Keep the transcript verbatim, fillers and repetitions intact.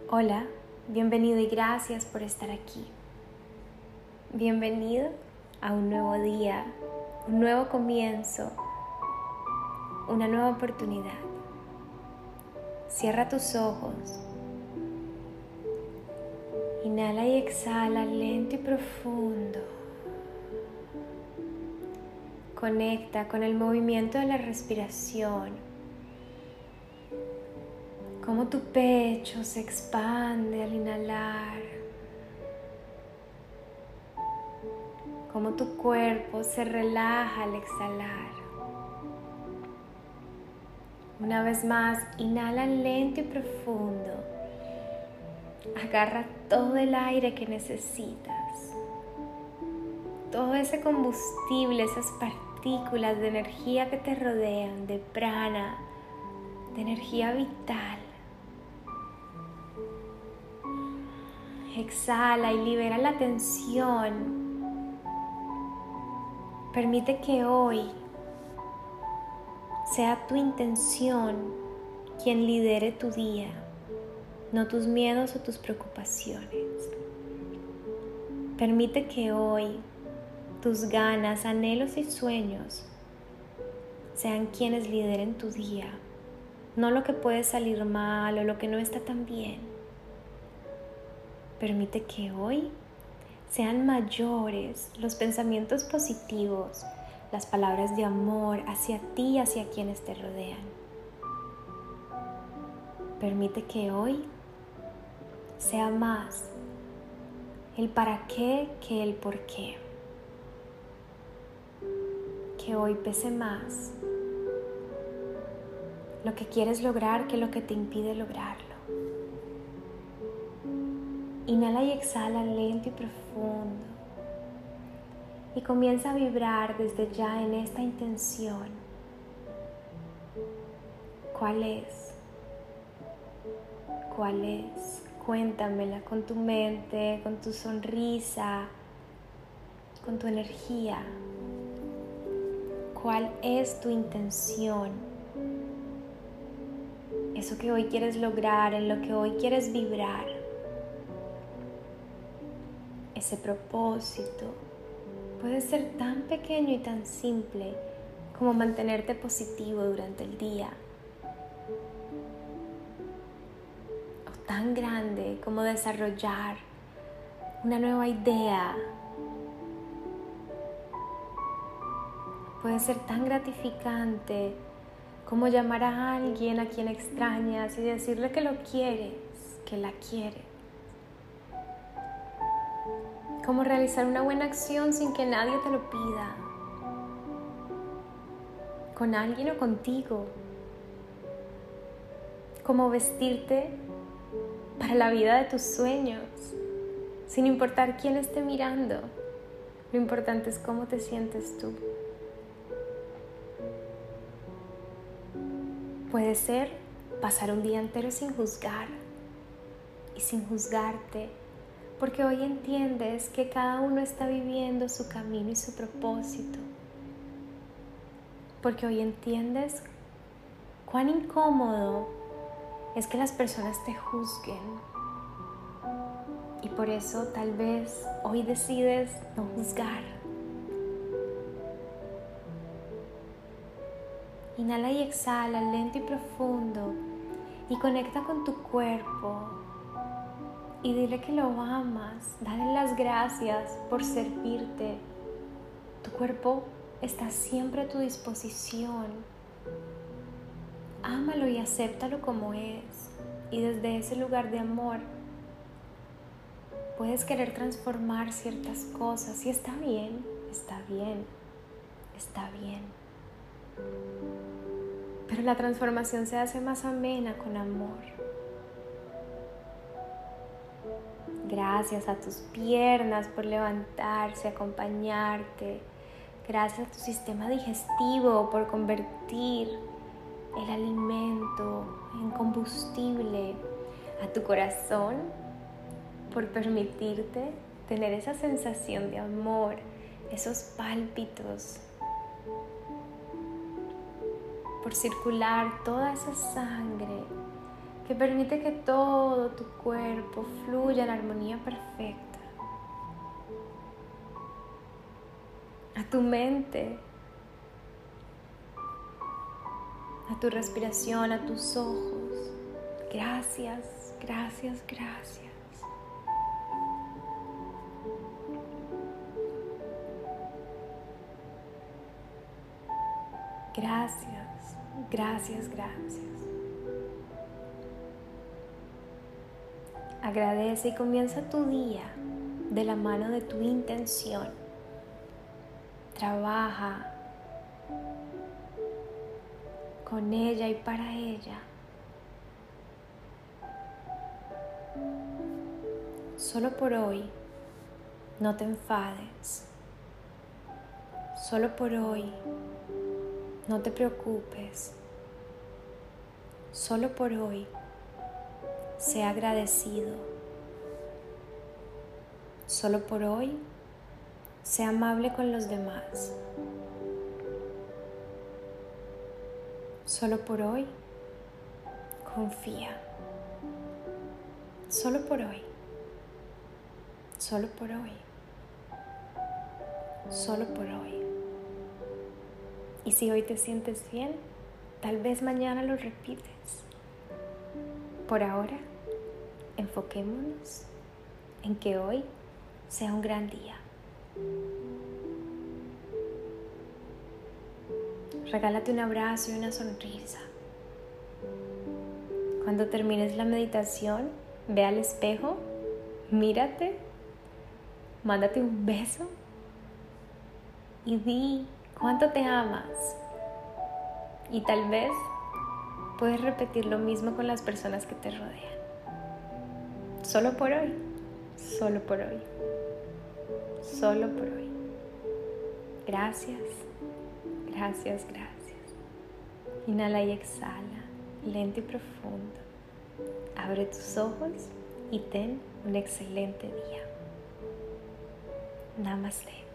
Hola, bienvenido y gracias por estar aquí. Bienvenido a un nuevo día, un nuevo comienzo, una nueva oportunidad. Cierra tus ojos. Inhala y exhala lento y profundo. Conecta con el movimiento de la respiración. Cómo tu pecho se expande al inhalar. Cómo tu cuerpo se relaja al exhalar. Una vez más, inhala lento y profundo. Agarra todo el aire que necesitas. Todo ese combustible, esas partículas de energía que te rodean, de prana, de energía vital. Exhala y libera la tensión. Permite que hoy sea tu intención quien lidere tu día, no tus miedos o tus preocupaciones. Permite que hoy tus ganas, anhelos y sueños sean quienes lideren tu día, no lo que puede salir mal o lo que no está tan bien. Permite que hoy sean mayores los pensamientos positivos, las palabras de amor hacia ti y hacia quienes te rodean. Permite que hoy sea más el para qué que el por qué. Que hoy pese más lo que quieres lograr que lo que te impide lograrlo. Inhala y exhala lento y profundo. Y comienza a vibrar desde ya en esta intención. ¿Cuál es? ¿Cuál es? Cuéntamela con tu mente, con tu sonrisa, con tu energía. ¿Cuál es tu intención? Eso que hoy quieres lograr, en lo que hoy quieres vibrar. Ese propósito puede ser tan pequeño y tan simple como mantenerte positivo durante el día, o tan grande como desarrollar una nueva idea. Puede ser tan gratificante como llamar a alguien a quien extrañas y decirle que lo quieres, que la quieres. Como realizar una buena acción sin que nadie te lo pida, con alguien o contigo. Como vestirte para la vida de tus sueños, sin importar quién esté mirando. Lo importante es cómo te sientes tú. Puede ser pasar un día entero sin juzgar y sin juzgarte, porque hoy entiendes que cada uno está viviendo su camino y su propósito. Porque hoy entiendes cuán incómodo es que las personas te juzguen. Y por eso tal vez hoy decides no juzgar. Inhala y exhala lento y profundo y conecta con tu cuerpo. Y dile que lo amas, dale las gracias por servirte. Tu cuerpo está siempre a tu disposición. Ámalo y acéptalo como es. Y desde ese lugar de amor puedes querer transformar ciertas cosas. Y está bien, está bien, está bien. Pero la transformación se hace más amena con amor. Gracias a tus piernas por levantarse, acompañarte. Gracias a tu sistema digestivo por convertir el alimento en combustible. A tu corazón por permitirte tener esa sensación de amor, esos pálpitos. Por circular toda esa sangre que permite que todo tu cuerpo fluya en armonía perfecta. A tu mente, a tu respiración, a tus ojos. Gracias, gracias, gracias. Gracias, gracias, gracias. Agradece y comienza tu día de la mano de tu intención. Trabaja con ella y para ella. Solo por hoy, no te enfades. Solo por hoy, no te preocupes. Solo por hoy, sé agradecido. Solo por hoy, sé amable con los demás. Solo por hoy, confía. Solo por hoy. Solo por hoy. Solo por hoy. Y si hoy te sientes bien, tal vez mañana lo repites. Por ahora, enfoquémonos en que hoy sea un gran día. Regálate un abrazo y una sonrisa. Cuando termines la meditación, ve al espejo, mírate, mándate un beso y di cuánto te amas. Y tal vez puedes repetir lo mismo con las personas que te rodean. Solo por hoy, solo por hoy, solo por hoy. Gracias, gracias, gracias. Inhala y exhala, lento y profundo. Abre tus ojos y ten un excelente día. Namaste.